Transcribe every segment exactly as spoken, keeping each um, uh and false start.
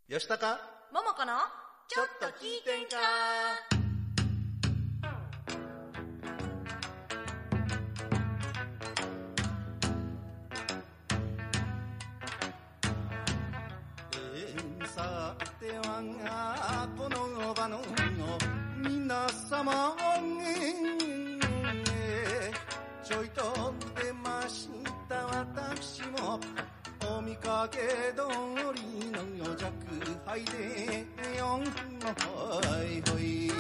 よしたかももこのちょっと聞いてんか。 さてはこの場の皆様ちょいと出ました私もお見かけ通りの弱敗でよんほいほい。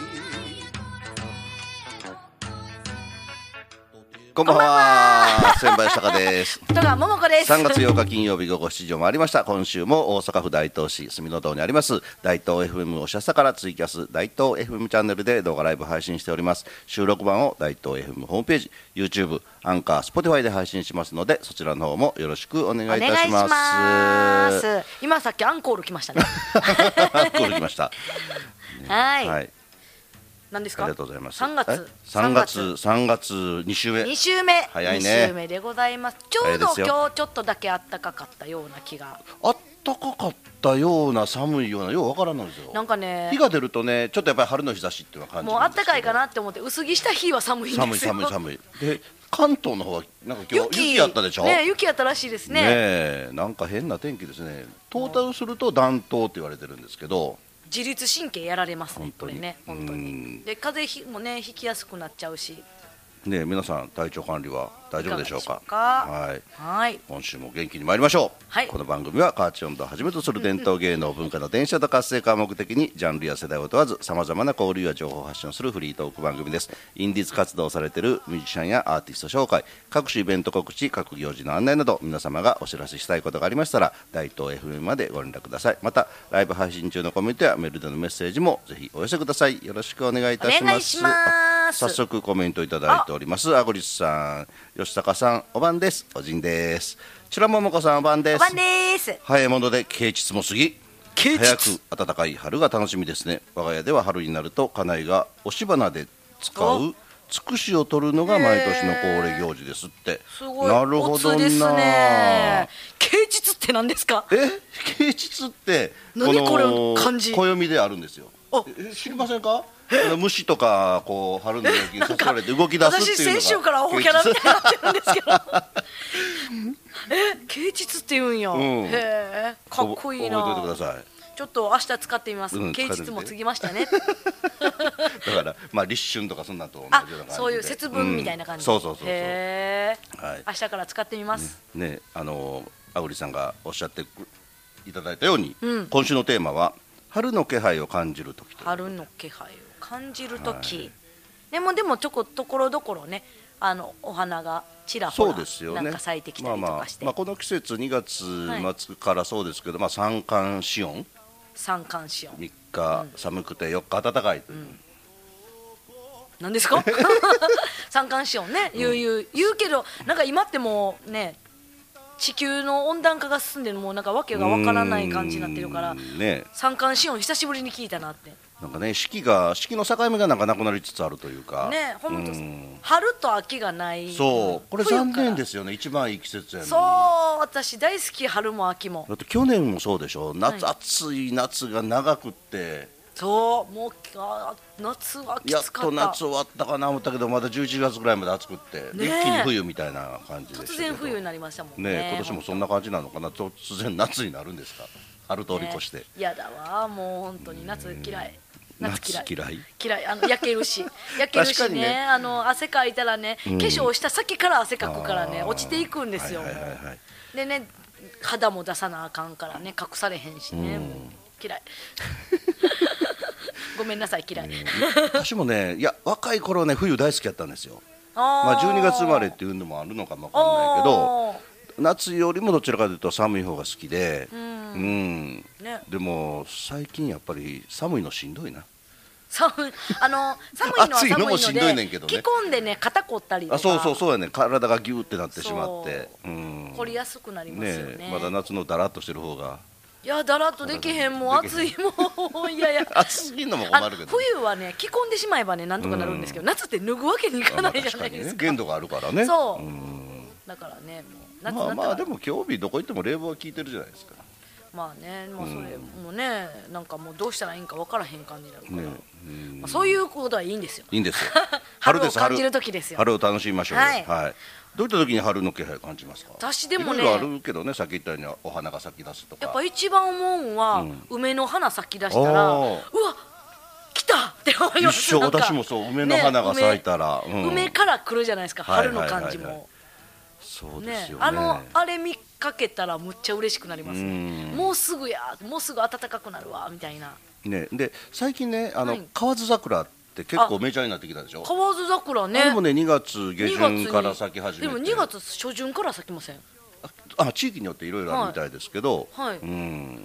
こんばんは、千葉吉高です。 戸川桃子です。 さんがつようか金曜日午後しちじを回りました。今週も大阪府大東市住の堂にあります大東 エフエム おしゃさからツイキャス大東 エフエム チャンネルで動画ライブ配信しております。収録版を大東 エフエム ホームページ YouTube、アンカー、Spotify で配信しますので、そちらの方もよろしくお願いいたします。 お願いします。今さっきアンコール来ましたね。 アンコール来ました、 ね、はい、はい、 何ですか。ありがとうございます。 さんがつさんがつさんがつに週目に週目早いね。 に週目でございます。ちょうど今日ちょっとだけ暖かかったような気が。 あったかかったような寒いようなようわからないですよ。 なんかね、 日が出るとね、ちょっとやっぱり春の日差しっていうのは感じるんですけど、 もう暖かいかなって思って薄着した日は寒いんですよ。 寒い寒い寒いで、関東の方はなんか今日 雪, 雪やったでしょ、 ね、雪やったらしいですね。 ね、なんか変な天気ですね。トータルすると暖冬って言われてるんですけど、 自律神経やられますね、 本当にこれね、本当に。で、風邪もね、ひきやすくなっちゃうしね、皆さん体調管理は大丈夫でしょうか。 はい、はい、 今週も元気に参りましょう、はい、この番組は河内音頭をはじめとする伝統芸能文化の伝承と活性化を目的にジャンルや世代を問わずさまざまな交流や情報を発信するフリートーク番組です。インディーズ活動をされているミュージシャンやアーティスト紹介、各種イベント告知、各行事の案内など、皆様がお知らせしたいことがありましたら大東 エフエム までご連絡ください。またライブ配信中のコメントやメールでのメッセージもぜひお寄せください。よろしくお願いいたします。 お願いします。 早速コメントいただいております。あごりさん、吉高さんおばんです。おじんです。ちらももこさんおばんです。 おばんです。 早いもので啓蟄も過ぎ、早く暖かい春が楽しみですね。我が家では春になると家内が押し花で使うつくしを取るのが毎年の恒例行事ですって。 すごい、 なるほどな。 ですね。啓蟄って何ですか。 え、啓蟄って何これの漢字、 暦であるんですよ。え、知りませんか。虫とかこう春の陽気に誘われて動き出すっていうのが、 私先週からアホキャラみたいになってるんですけどえ、啓蟄って言うんや、うん、へえ、かっこいいな。 覚えておいてください。 ちょっと明日使ってみます。啓蟄も過ぎましたねだからまあ立春とかそんなと同じような感じで、 そういう節分みたいな感じ、 うん、そうそうそうそう、 へえ、 はい、 明日から使ってみます。 ね、ね、あのあぐりさんがおっしゃっていただいたように、うん、今週のテーマは春の気配を感じるとき。 春の気配を感じるとき、はい、でもでもちょこところどころね、あのお花がちらほらなんか咲いてきたりとかして、 まあまあまあ、この季節にがつ末からそうですけど、はい、まあ、三寒四温、 三寒四温、 みっか寒くてよっか暖かいという、うん、 何ですか三寒四温ね、言う言う言うけど、なんか今ってもうね、地球の温暖化が進んでる、もうなんかわけがわからない感じになってるから、ね、三寒四温久しぶりに聞いたなって。 なんかね、四季が四季の境目がなんかなくなりつつあるというかね、 ほんと春と秋がない。 そう、これ残念ですよね。一番いい季節やのに。 そう、私大好き、春も秋も。 だって去年もそうでしょ、夏、はい、暑い夏が長くって、 そう、もうあ夏はきつかった。 やっと夏終わったかな思ったけど、まだじゅういちがつぐらいまで暑くって、ね、一気に冬みたいな感じでしたけど、 突然冬になりましたもんね。 ね、今年もそんな感じなのかな。突然夏になるんですか、春通り越して。 嫌、ね、だわ、もう本当に夏嫌い。 夏嫌い嫌い嫌い、あの焼けるし焼けるし ね, ねあの汗かいたらね、うん、化粧した先から汗かくからね、落ちていくんですよ、はいはいはいはい、でね、肌も出さなあかんからね、隠されへんしね、うん、もう嫌いごめんなさい、嫌い、ね、 私もね、いや若い頃ね、冬大好きやったんですよ。あ、まあ、じゅうにがつ生まれっていうのもあるのかもわかんないけど、夏よりもどちらかというと寒い方が好きで、うん、うんね、でも最近やっぱり寒いのしんどいな。寒い、あの寒いのは寒いので、暑いのもしんどいねんけどね、着込んでね、肩凝ったりとか、あ、そうそうそうやね、体がギューってなってしまって、うん、 凝りやすくなりますよ ね, ね。 まだ夏のだらっとしてる方が、 いや、だらっとできへん、もう暑い、もういやいや暑いのも困るけど、 冬はね、着込んでしまえばね、なんとかなるんですけど、夏って脱ぐわけにいかないじゃないですか、 ね、限度があるからね。 そう、うん、だからね、もう夏まあまあ、でも今日日どこ行っても冷房は効いてるじゃないですか。 まあね、まあ、それもね、うん、なんかもうどうしたらいいんか分からへん感じになるから、ね、 うん、 まあ、そういうことはいいんですよ。 いいんですよ春を感じる時ですよ。 春を楽しみましょうよ、 はいはい、どういった時に春の気配を感じますか？ 私でもね、 いろいろあるけどね、さっき言ったようにお花が咲き出すとか、 やっぱ一番思うんは、うん、梅の花咲き出したら、うわ来たって思います。 一緒、私もそう、梅の花が咲いたら、 ね、梅, 梅から来るじゃないですか、春の感じも、はいはいはいはい、 そうですよね、 あのあれ見かけたらむっちゃ嬉しくなりますね。もうすぐや、もうすぐ暖かくなるわみたいな、 ね、で最近ね、あの、はい、河津桜って結構メジャーになってきたでしょ。 河津桜ね、 あれもねにがつげじゅんから咲き始めて、 でもにがつしょじゅんから咲きません？ あ、地域によっていろいろあるみたいですけど、 はいはい、うん、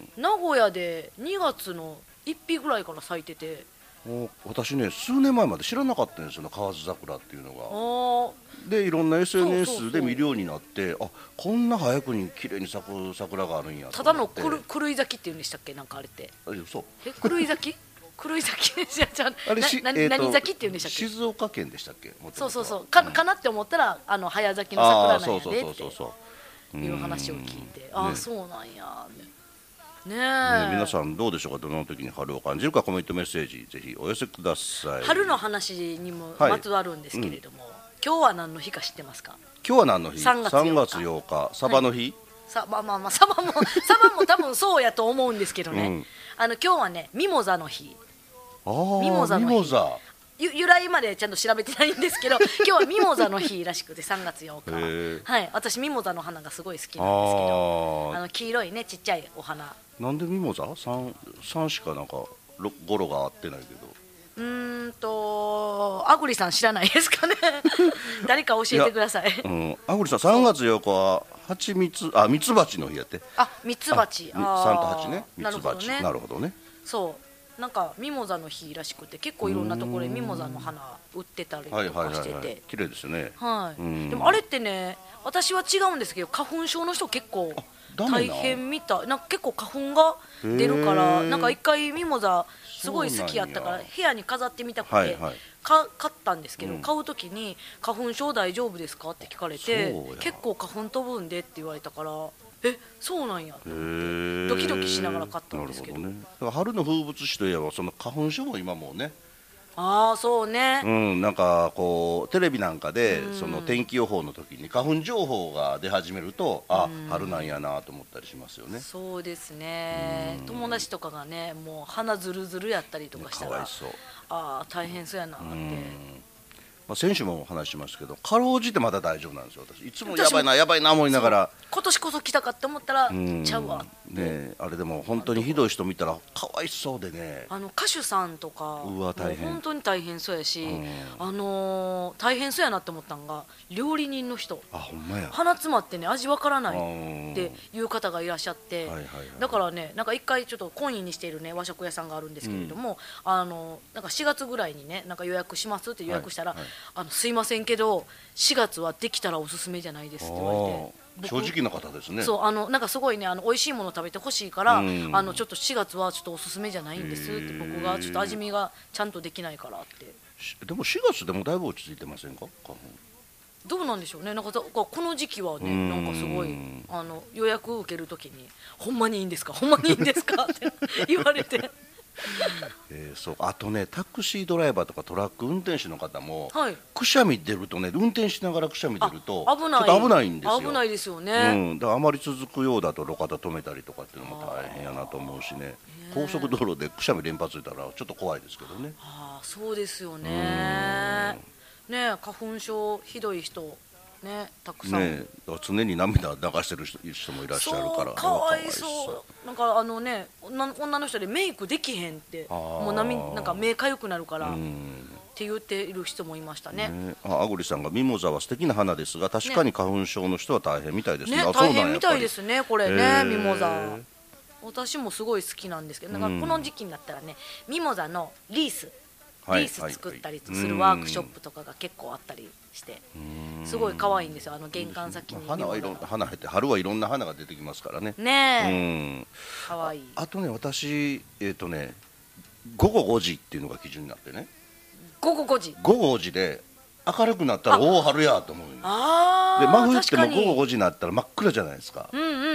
名古屋でにがつのいっぴぐらいから咲いてて、 私ね数年前まで知らなかったんですよね、河津桜っていうのが。でいろんな エスエヌエス で見るようになって、あ、こんな早くに綺麗に咲く桜があるんや。 ただのくる狂い咲きっていうんでしたっけ、なんかあれって。 あ、そうえ、狂い咲き狂い咲きじゃじゃあれしな、えー、何咲きっていうんでしたっけ。静岡県でしたっけ。 そうそうそう、か、うん、かなって思ったらあの早咲きの桜なんやでっていう話を聞いて、ああ、ね、そうなんやね。ね、 皆さんどうでしょうか。どの時に春を感じるか、コメントメッセージぜひお寄せください。 春の話にもまつわるんですけれども、はい、うん、今日は何の日か知ってますか？ 今日は何の日？さんがつようか、サバの日、はい、 さまあまあまあサバもサバも多分そうやと思うんですけどね、うん、あの今日はねミモザの日。 あミモザの日、ミモザゆ由来までちゃんと調べてないんですけど今日はミモザの日らしくてさんがつようか、はい、私ミモザの花がすごい好きなんですけど、ああの黄色いねちっちゃいお花。 なんでミモザ 3, 3しかなんか語呂が合ってないけど、 うーんとアグリさん知らないですかね誰か教えてください。い、 うん、アグリさんさんがつようかははちみつ、あ、ミツバチの日やって。 あ、ミツバチ、 さんとはちね、ミツバチ、なるほどね。 そうなんかミモザの日らしくて、結構いろんなところでミモザの花売ってたりとかしてて、 綺麗ですよね。 はい。でもあれってね、私は違うんですけど花粉症の人結構大変みたい。なんか結構花粉が出るから、なんか一回ミモザすごい好きやったから部屋に飾ってみたくて、はいはい、か買ったんですけど、うん、買う時に花粉症大丈夫ですかって聞かれて、結構花粉飛ぶんでって言われたから、え、そうなんやってドキドキしながら買ったんですけど。 なるほどね。だから春の風物詩といえばその花粉症も今もね、 ああそうね、 うん、なんかこうテレビなんかで、うん、その天気予報の時に花粉情報が出始めると、あ、うん、春なんやなと思ったりしますよね。 そうですね、うん、友達とかがねもう鼻ずるずるやったりとかしたら、かわいそう、ああ大変そうやなって、うん、 まあ、先週もお話ししますけど、かろうじてまだ大丈夫なんですよ。私いつもやばいなやばいな思いながら、 今年こそ来たかって思ったらちゃうわね。あれでも本当にひどい人見たらかわいそうでね、 あの歌手さんとかうわ大変、 本当に大変そうやし、あのー、大変そうやなって思ったのが料理人の人、 あ、ほんまや、 鼻詰まってね味わからないっていう方がいらっしゃって、はいはいはい、だからね、なんか一回ちょっと懇意にしているね和食屋さんがあるんですけれども、うん、あのなんかしがつぐらいにねなんか予約しますって予約したら、はいはい、あのすいませんけどしがつはできたらおすすめじゃないですって言われて、 正直な方ですね。 そう、あのなんかすごいね、あの美味しいもの食べてほしいから、あのちょっとしがつはちょっとおすすめじゃないんですって、僕がちょっと味見がちゃんとできないからって。 でもしがつでもだいぶ落ち着いてませんか、花粉。 どうなんでしょうね。なんかこの時期はね、なんかすごいあの予約受けるときにほんまにいいんですかほんまにいいんですかって言われてえー、そうあとね、タクシードライバーとかトラック運転手の方も、 はい、 くしゃみ出るとね、運転しながらくしゃみ出ると危ない、 ちょっと危ないんですよ。 危ないですよね、 うん、だからあまり続くようだと路肩止めたりとかっていうのも大変やなと思うしね、高速道路でくしゃみ連発出たらちょっと怖いですけどね。 あ、そうですよね。ね、花粉症ひどい人ね、たくさん、ね、 常に涙流してる人もいらっしゃるから、 かわいそう。なんかあのね、女, 女の人でメイクできへんって、もう涙なんか目かゆくなるからって言っている人もいましたね。 ね、あ、あぐりさんがミモザは素敵な花ですが、確かに花粉症の人は大変みたいですね。 ね、大変みたいですね、これね、ミモザ。私もすごい好きなんですけど、なんかこの時期になったらね、ミモザのリースリース作ったりするワークショップとかが結構あったりして、すごい可愛いんですよ。あの玄関先に花はいろんな花入って、春はいろんな花が出てきますからね。 ねえ、可愛い。 あとね、私えっとねごごごじっていうのが基準になってね、 ごごごじごごごじで明るくなったらおお春やと思う。あで真冬ってもごごごじになったら真っ暗じゃないですか。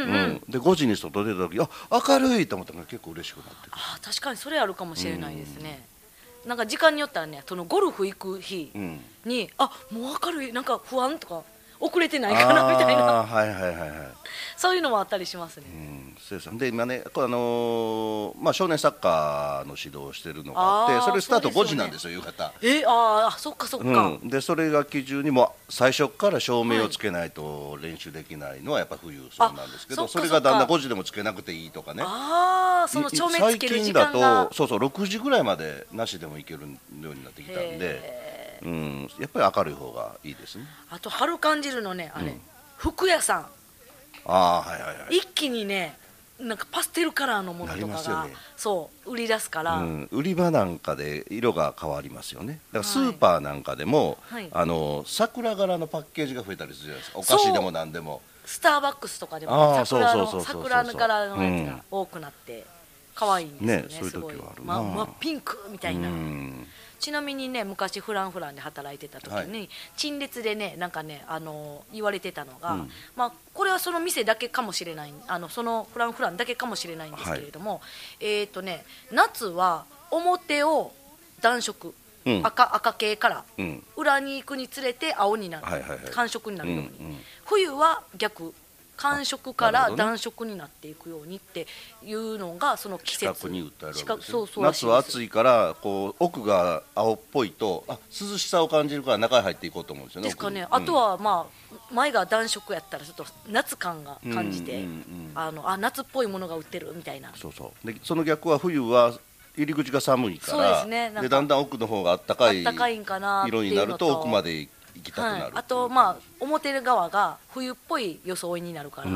うんでごじに外出た時あ明るいと思ったから結構嬉しくなってくる。 あ確かにそれあるかもしれないですね、うん、なんか時間によったらねそのゴルフ行く日に、うん、あもう明るいなんか不安とか遅れてないかなみたいな、 はいはいはいはい、 そういうのもあったりしますね。 うん、そうですで今ね、あのーまあ、少年サッカーの指導をしてるのがあってそれスタートごじなんですよ、夕方。 えああそっかそっか、 うん、でそれが基準にも最初から照明をつけないと練習できないのはやっぱ冬そうなんですけど、それがだんだんごじでもつけなくていいとかね。 ああその照明つける時間が最近だとそうそうろくじぐらいまでなしでもいけるようになってきたんで、うん、やっぱり明るい方がいいですね。 あと春感じるのねあれ、うん、服屋さんあ、はいはいはい、 一気にねなんかパステルカラーのものとかが、ね、そう売り出すから、 うん、売り場なんかで色が変わりますよね。だからスーパーなんかでも、はい、あの桜柄のパッケージが増えたりするじゃないですか。お菓子でも何でもスターバックスとかでも、ね、桜の桜の柄のやつが多くなって可愛いんですよね。 ね、そういう時はあるな、 ままピンクみたいな。ちなみにね昔フランフランで働いてた時に、はい、陳列でねなんかねあの言われてたのが、うん、まあこれはその店だけかもしれないあのそのフランフランだけかもしれないんですけれども、はい、えっとね夏は表を暖色、うん、赤赤系から、うん、裏に行くにつれて青になる、はいはいはい、寒色になるように、うんうん、冬は逆寒色から暖色になっていくようにっていうのがその季節、 近くに売ってあるわけですよ。夏は暑いからこう奥が青っぽいとあ涼しさを感じるから中に入っていこうと思うんですよね。 ですかね、うん、あとはまあ前が暖色やったらちょっと夏感が感じて、うんうんうん、あのあ夏っぽいものが売ってるみたいな。 そうそうでその逆は冬は入り口が寒いから、そうですね、でだんだん奥の方があったかい色になると奥まで行きたくなる、はい、 あとまあ表側が冬っぽい装いになるから、うん、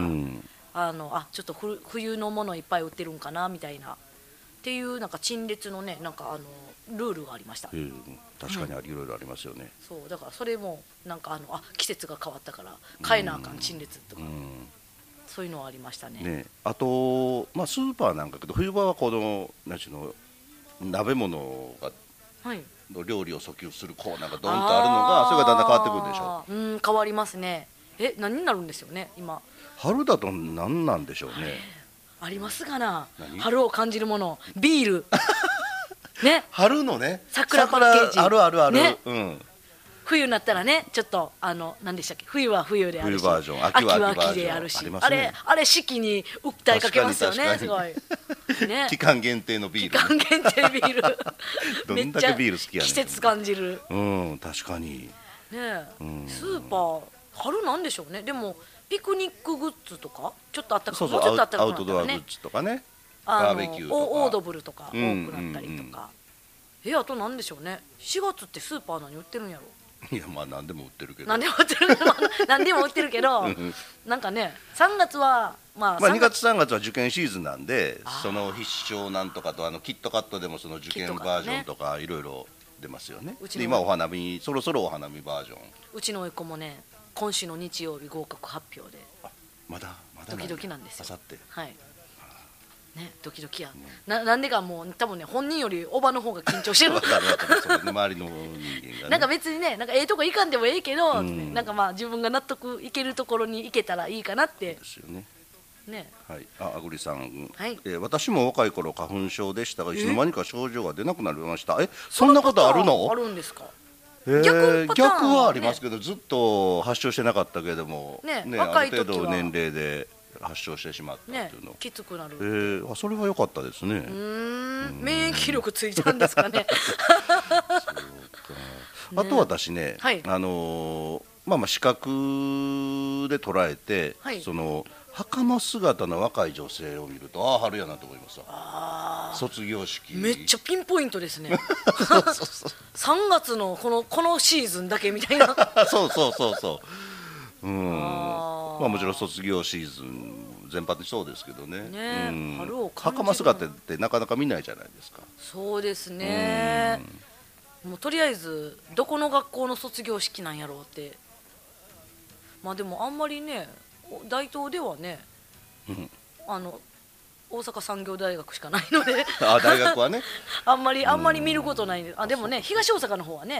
あのあちょっと冬のものいっぱい売ってるんかなみたいなっていうなんか陳列のねなんかあのルールがありました、 えー、確かにあり、いろいろありますよね。 そうだからそれもなんかあのあ季節が変わったから変えなあかん陳列とか、うん、そういうのはありました ね, ねあと、まあ、スーパーなんかけど冬場はこのなんちゅうの鍋物がはい、の料理を訴求するコーナーがドンとあるのがそれがだんだん変わってくるでしょう。 うん変わりますね。え何になるんですよね今。 春だと何なんでしょうね。 ありますかな春を感じるものビールね春のね桜パッケージあるあるある、 ねうん、 冬になったらねちょっとあの何でしたっけ冬は冬であるし冬バージョン秋は秋バージョンであるし あ,、ね、 あれあれ四季に訴えかけますよねすごい、 ね、期間限定のビール、 期間限定ビールどんだけビール好きやねん。 季節感じる、 うん、確かにね、うん、スーパー春なんでしょうね。でもピクニックグッズとかちょっとあったかそうそうもうちょっとあったかくなったらね、 アウトドアグッズとかねバーベキューとかオードブルとか多くなったりとか、うんうんうん、えあとなんでしょうね。しがつってスーパー何売ってるんやろ。 いやまあ何でも売ってるけど何でも売ってる何でも売ってるけどなんかねさんがつはまあ、 まあにがつさんがつは受験シーズンなんでその必勝なんとかとあのキットカットでもその受験バージョンとかいろいろ出ますよね。で今お花見そろそろお花見バージョンうちの甥っ子もね今週の日曜日合格発表であまだまだドキドキなんですよ。 あさってはいね、ドキドキや、ね、な, なんでかもう多分ね本人よりおばの方が緊張してる周りの人間が、ね、 なんか別にねなんかええとこ行かんでもええけど、うん、なんかまあ自分が納得いけるところに行けたらいいかなってですよね。 ねはい、ああぐりさん、 はいえー、私も若い頃花粉症でしたがいつの間にか症状が出なくなりました。えそんなことあるの？ あるんですか。 えー、逆パターン、逆はありますけど、ね、ずっと発症してなかったけれども、 ねね、 若い時はある程度年齢で発症してしまったっていうの、 ね、きつくなる、 えー、あそれは良かったですね。うーん免疫力ついちゃうんですかねそうかあと私ね、 はい、 あのー、まあまあ視覚で捉えて、はい、その袴姿の若い女性を見るとああ春やなと思います。あ卒業式めっちゃピンポイントですねそうそうそうさんがつのこのこのシーズンだけみたいなそうそうそうそううんあまあもちろん卒業シーズン全般にそうですけどね。 ね、うん、春を感じる袴姿ってなかなか見ないじゃないですか。 そうですね。もうとりあえずどこの学校の卒業式なんやろうって。まあでもあんまりね大東ではね、うん、あの大阪産業大学しかないのであ大学はねあんまりあんまり見ることないんで、あでもね東大阪の方はね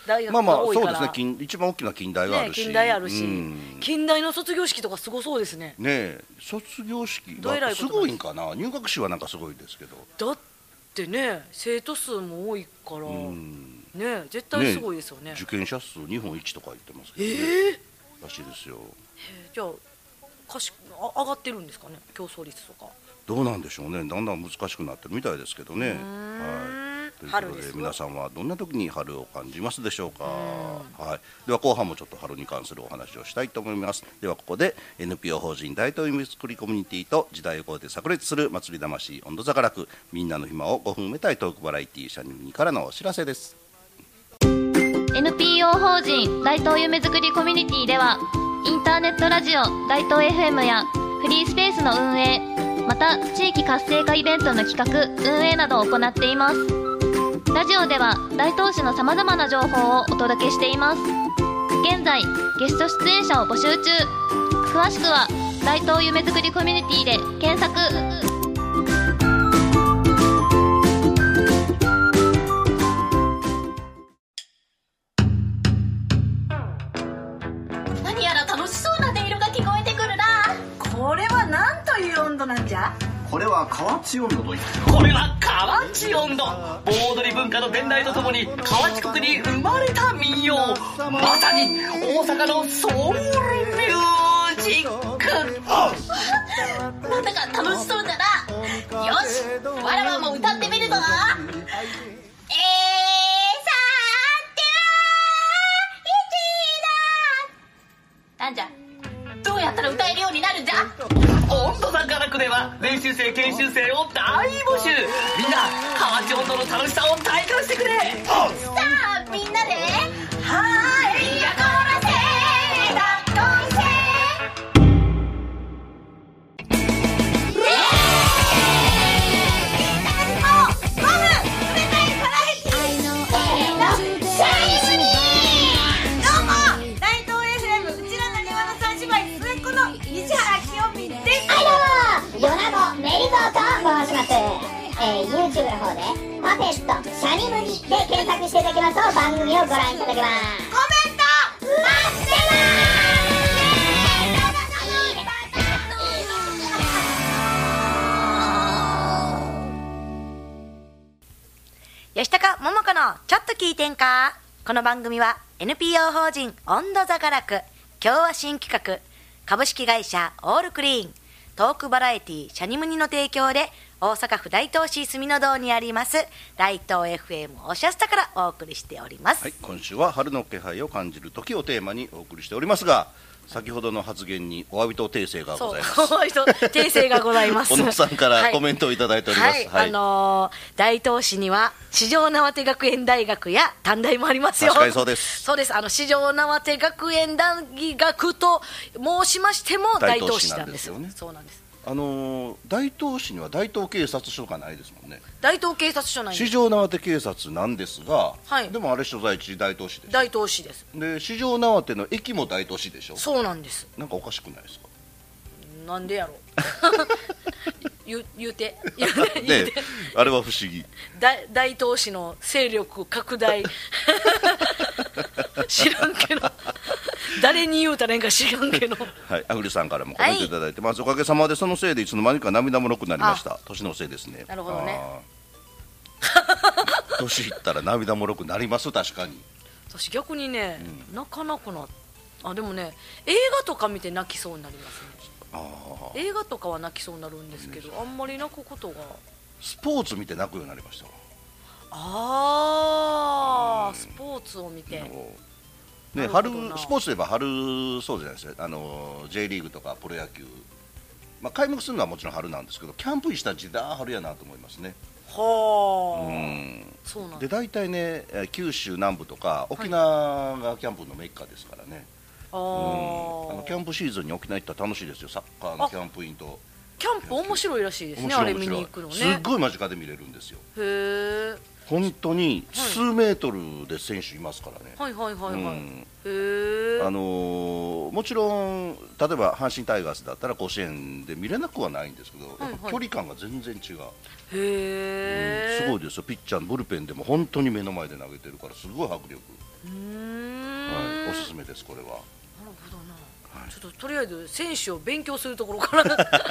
大学が多いから、 まあまあそうですね、近一番大きな近大があるし、 ね、近大あるし、 うん、 近大の卒業式とかすごそうですね。 ねえ、卒業式はすごいんかな、入学式はなんかすごいですけど、 だってね生徒数も多いから、うん、ね絶対すごいですよね。 ね、受験者数日本一とか言ってますけど、ね、 えー、らしいですよ。 じゃあかしあ上がってるんですかね、競争率とか。どうなんでしょうね、だんだん難しくなってるみたいですけどね。はい、ということで皆さんはどんな時に春を感じますでしょうか。はい、では後半もちょっと春に関するお話をしたいと思います。ではここで エヌピーオー 法人大東夢作りコミュニティと時代を超えて炸裂する祭り魂温度差が楽みんなの暇をごふん埋めたいトークバラエティーシャニムニからのお知らせです。 エヌピーオー 法人大東夢作りコミュニティではインターネットラジオ大東 エフエム やフリースペースの運営、また地域活性化イベントの企画・運営などを行っています。ラジオでは大東市のさまざまな情報をお届けしています。現在ゲスト出演者を募集中。詳しくは大東夢作りコミュニティで検索。 何やら楽しそうな音色が聞こえてくるな。 これは何という温度なんじゃ。 これは河内温度といってこれは河内温度、盆踊り文化の伝来とともに河内国に生まれた民謡、まさに大阪のソウルミュージック。 なんだか楽しそうだな。よし、わらわも歌ってみるぞ。えー、さては一だ。なんじゃ、どうやったら歌えるようになるんじゃ。 温度差科学では練習生研修生を大募集。みんな河内温度の楽しさを体感してくれ。 さあみんなではーいやこらせだどんせえー、YouTube の方でパペットシャニムニで検索していただきますと番組をご覧いただけます。コメント待ってます。吉高桃子のちょっと聞いてんか。この番組は エヌピーオー 法人温度座が楽、今日は新企画株式会社オールクリーン、トークバラエティシャニムニの提供で大阪府大東市住の堂にあります大東 エフエム おしゃスタからお送りしております。 はい、今週は春の気配を感じる時をテーマにお送りしておりますが、先ほどの発言にお詫びと訂正がございます。 そう、お詫びと訂正がございます。 小野さんからコメントをいただいております。 はいはいはい、あのー、大東市には四条畷学園大学や短大もありますよ。 確かにそうです。 そうです。あの四条畷学園大学と申しましても大東市なんですよ。そうなんです。 あのー、大東市には大東警察署がないですもんね。 大東警察署ないんです。 四条畷警察なんですが、 はい、 でもあれ所在地大東市です。 大東市です。 で四条畷の駅も大東市でしょ。 そうなんです。 なんかおかしくないですか。 なんでやろ言, 言うて言うて、言うて、 ね、あれは不思議。 大, 大東市の勢力拡大知らんけど誰に言うたらいいんか知らんけどはい、アグリさんからもコメントいただいて、はい、まずおかげさまでそのせいでいつの間にか涙もろくなりました。年のせいですね。 なるほどね。 年いったら涙もろくなります。確かに私逆にね、うん、泣かなくなあでもね映画とか見て泣きそうになりますね。あ映画とかは泣きそうになるんですけど、あんまり泣くことが。 スポーツ見て泣くようになりました。 ああ、スポーツを見て、 ね、春スポーツといえば春そうじゃないですか。あの J リーグとかプロ野球、まあ、開幕するのはもちろん春なんですけど、キャンプインした時代は春やなと思いますね。 はあ、うん、そうなんで大体ね九州南部とか沖縄がキャンプのメッカですからね。あ、うん、あのキャンプシーズンに沖縄行ったら楽しいですよ。サッカーのキャンプインとキャンプ面白いらしいですね。あれ見に行くのね、 すっごい間近で見れるんですよ。 へえ。 本当に数メートルで選手いますからね。 はいはいはいはい、うん、 へえ。あのー、もちろん例えば阪神タイガースだったら甲子園で見れなくはないんですけど、はいはい、やっぱ距離感が全然違う。へえ、うん、すごいですよ。ピッチャーブルペンでも本当に目の前で投げてるからすごい迫力。 うーん、 はい、おすすめですこれは。なるほどな、はい、ちょっととりあえず選手を勉強するところから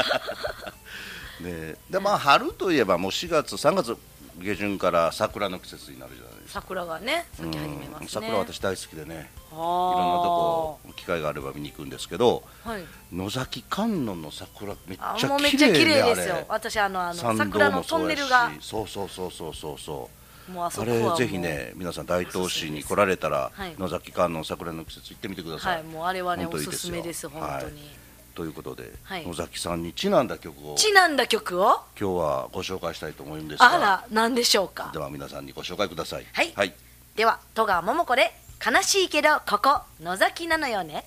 ね、でまあ春といえばもうしがつさんがつ下旬から桜の季節になるじゃないですか。 桜がね咲き始めますね。 桜私大好きでね、いろんなとこ機会があれば見に行くんですけど、はい、野崎観音の桜めっちゃ綺麗ね。あもうめっちゃ綺麗ですよ。 私あのあの桜のトンネルがそうそうそうそうそうそうもう あ, そあれぜひね皆さん大東市に来られたら、はい、野崎観音桜の季節行ってみてください。 はい、もうあれはねおすすめです本当に、はい、 ということで、はい、野崎さんにちなんだ曲をちなんだ曲を今日はご紹介したいと思うんですが、 あら何でしょうか。 では皆さんにご紹介ください。 はい、はい、では戸川桃子で悲しいけどここ野崎なのよね。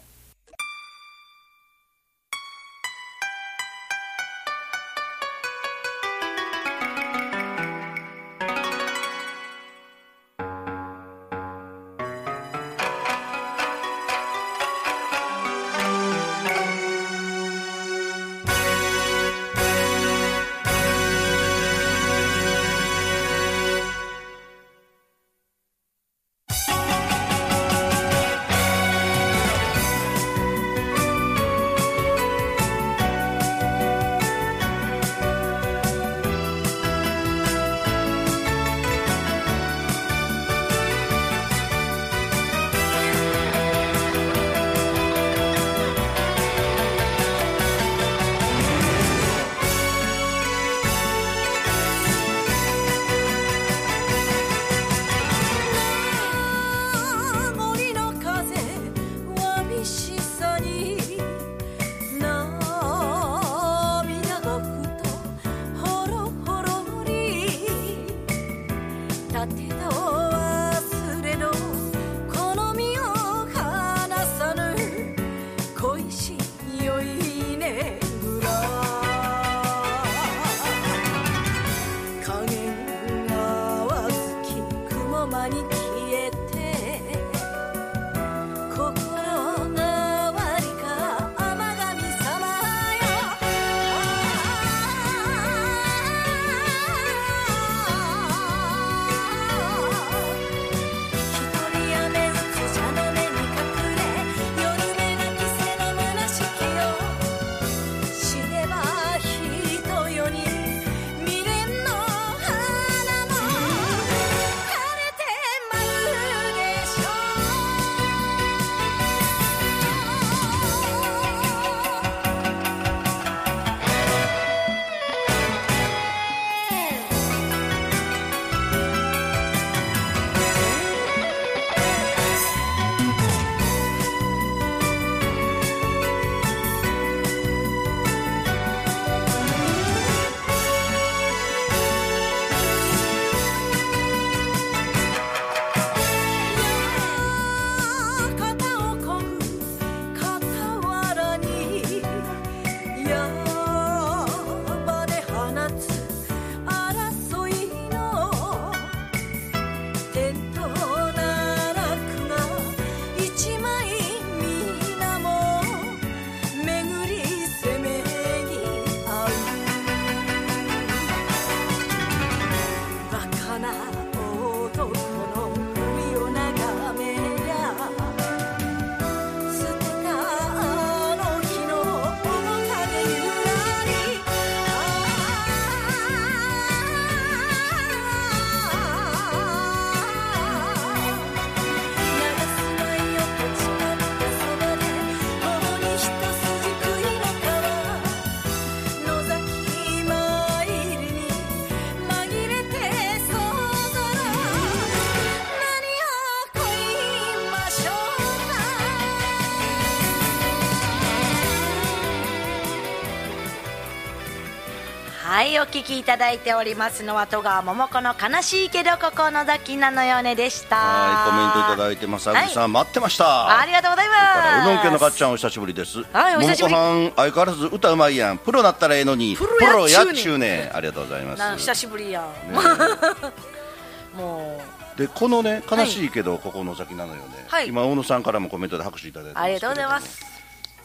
はい、お聞きいただいておりますのは戸川桃子の悲しいけどここ野崎なのよねでした。 はい、コメントいただいてます。あぐさん、はい、待ってました。 ありがとうございます。 うどん家のかっちゃんお久しぶりです。 はい、お久しぶり。 桃子はん相変わらず歌うまいやん。プロなったらええのにプロやっちゅうねん。ありがとうございます。 久しぶりやん、ね、もうでこのね悲しいけど、はい、ここ野崎なのよね、はい、今大野さんからもコメントで拍手いただいてます。 ありがとうございます。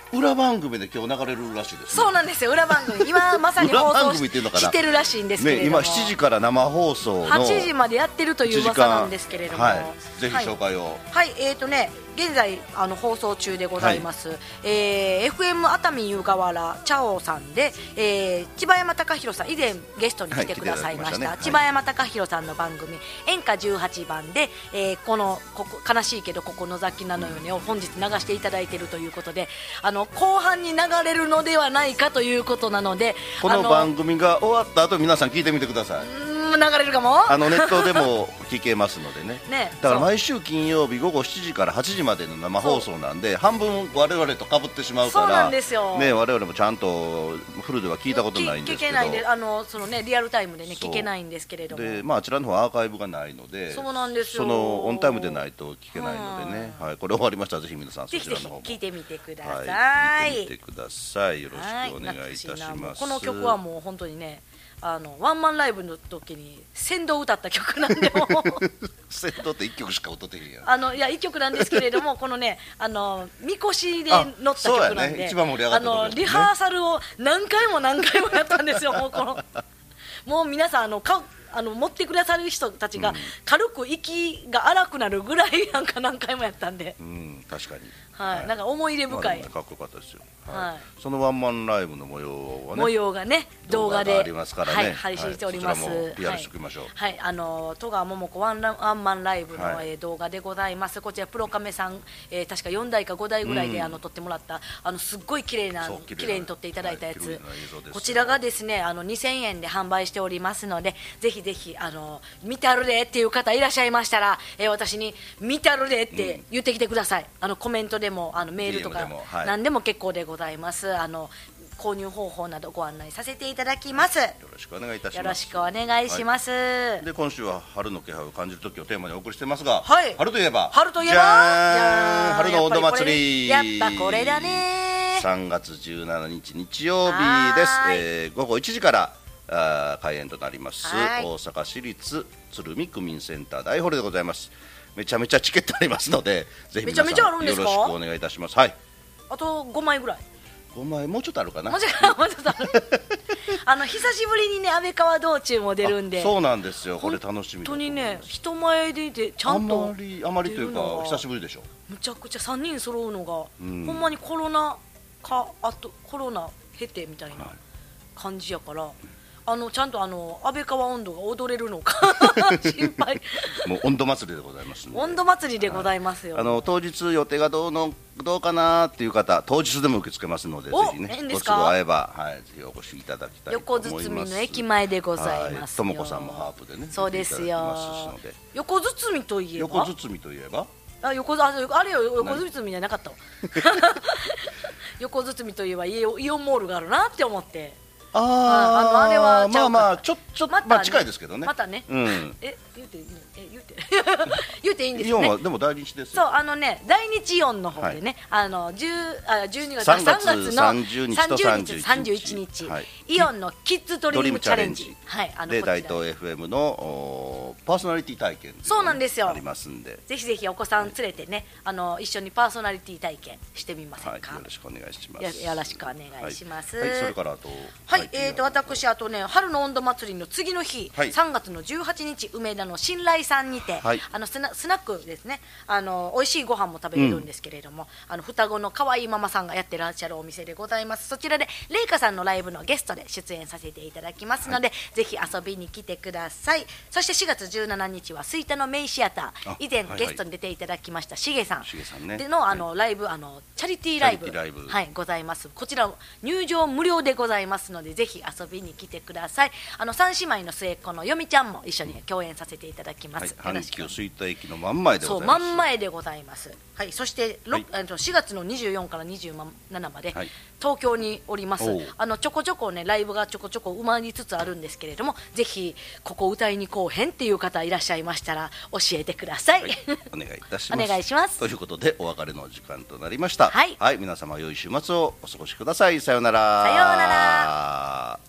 裏番組で今日流れるらしいですね。 そうなんですよ、裏番組今まさに放送してるらしいんですけれども、ね、 今しちじから生放送のはちじまでやってるという噂なんですけれども、 はい、ぜひ紹介を。 はい、はい、えーとね現在あの放送中でございます、はい、えー、エフエム 熱海湯河原チャオさんで、えー、千葉山貴弘さん以前ゲストに来てくださいました、はい、千葉山貴弘さんの番組演歌じゅうはちばんで、えー、このここ悲しいけどここのざきなのよねを本日流していただいているということで、あの後半に流れるのではないかということなので、 この番組が終わった後皆さん聞いてみてください。 流れるかも。 あのネットでも聞けますので ね, ねだから毎週金曜日午後しちじからはちじまでの生放送なんで半分我々と被ってしまうから、 そうなんですよ、 ね、我々もちゃんとフルでは聞いたことないんですけど、 聞けないで、あのその、ね、リアルタイムで、ね、聞けないんですけれども、 で、まあ、あちらの方はアーカイブがないので、 そうなんですよ、 そのオンタイムでないと聞けないのでね、はい、これ終わりましたらぜひ皆さんそちらの方もぜひぜひ聞いてみてください、 はい、聞いてみてください。よろしくお願いいたします。 この曲はもう本当にね、あのワンマンライブの時に先導を歌った曲なんでも先導っていっきょくしか歌ってへんやん。 あのいやいっきょくなんですけれどもこのねあのみこしで乗った曲なんで、 ね、一番盛り上がったところですね。 あのリハーサルを何回も何回もやったんですよ。もうこのもう皆さんあのかあの持ってくださる人たちが軽く息が荒くなるぐらいなんか何回もやったんで、 うん、確かに、 はいはい、なんか思い入れ深い、 まあ、かっこよかったですよ、 はいはい、そのワンマンライブの模様はね、 模様がね動画でありますからね、 はい、配信しております、 はい、そちらも ピーアール しておきましょう。 はい、はい、あの戸川桃子ワンラワンマンライブの、 はい、 えー、動画でございます。こちらプロカメさん、えー、確かよんだいかごだいぐらいで、うん、あの撮ってもらったあのすっごい綺麗な綺麗に撮っていただいたやつ、はい、こちらがですねあのにせんえんで販売しておりますので、ぜひぜひあの見たるでっていう方いらっしゃいましたら、えー、私に見たるでって言ってきてください、うん、あのコメントでもあのメールとか何でも結構でございます。あの購入方法などご案内させていただきます。よろしくお願いいたします。 よろしくお願いします、はい、 で今週は春の気配を感じる時をテーマにお送りしてますが、 はい、 春といえば春といえばじゃーん、春の温度祭り、 やっぱこれだね。 さんがつじゅうしちにち日曜日です、えー、午後いちじからあ開演となります、大阪市立鶴見区民センター大ホールでございます。めちゃめちゃチケットありますので、ぜひ皆さんよろしくお願いいたします。はい、 あとごまいぐらい、 ごまいもうちょっとあるかな。 もうちょっとあるあの久しぶりにね安倍川道中も出るんで、 そうなんですよ、これ楽しみ。 本当にね人前ででちゃんとあまりあまりというか久しぶりでしょ。 むちゃくちゃさんにん揃うのが、うん、ほんまにコロナかあとコロナ経てみたいな感じやから、はい、あのちゃんとあの安倍川温度が踊れるのか心配もう温度祭りでございますので、 温度祭りでございますよ、 はい、あの当日予定がどうのどうかなっていう方、当日でも受け付けますので、ぜひねご都合合えば、はい、ぜひお越しいただきたいと思います。 横包の駅前でございますよ。 ともこさんもハープでね、 そうですよ。横包といえば横包といえばあ横ああれよ横包じゃなかったわ横包といえばイオンモールがあるなって思って、 ああ、あのあれはまあまあちょちょっと、まあ近いですけどね。 またね。 うん。 え言うてえ言うて言うていいんですね。 イオンはでも大日ですよ。そうあのね大日イオンの方でね、あの十あ十二月三月の三十日と三十三十一日イオンのキッズドリームチャレンジ、はいあので大東 エフエム のパーソナリティ体験そうなんですよ。 ありますんで、 ぜひぜひお子さん連れてねあの一緒にパーソナリティ体験してみませんか。 よろしくお願いします。 よろしくお願いします。 はい、それからあとはいえっと私あとね春の温度祭りの次の日さんがつのじゅうはちにち梅田の信頼さんにてあのスナスナックですね、あの美味しいご飯も食べれるんですけれども、あの双子の可愛いママさんがやってらっしゃるお店でございます。そちらでレイカさんのライブのゲストで出演させていただきますので、ぜひ遊びに来てください。そしてしがつじゅうしちにちは吹田のメイシアター、以前ゲストに出ていただきましたしげさんでのあのライブ、あのチャリティーライブはいございます。こちら入場無料でございますので、ぜひ遊びに来てください。あの三姉妹の末っ子のよみちゃんも一緒に共演させていただきます。 阪急吹田駅の真ん前でございます。 そう真ん前でございます。はい、そして、はい、しがつのにじゅうよっかからにじゅうしちまで、はい、東京におります。あのちょこちょこねライブがちょこちょこ埋まりつつあるんですけれども、ぜひここ歌いに来おへんっていう方いらっしゃいましたら教えてください。はい、 お願いいたします。 お願いします。 ということでお別れの時間となりました。 はい、 はい、皆様良い週末をお過ごしください。さようなら。 さようなら。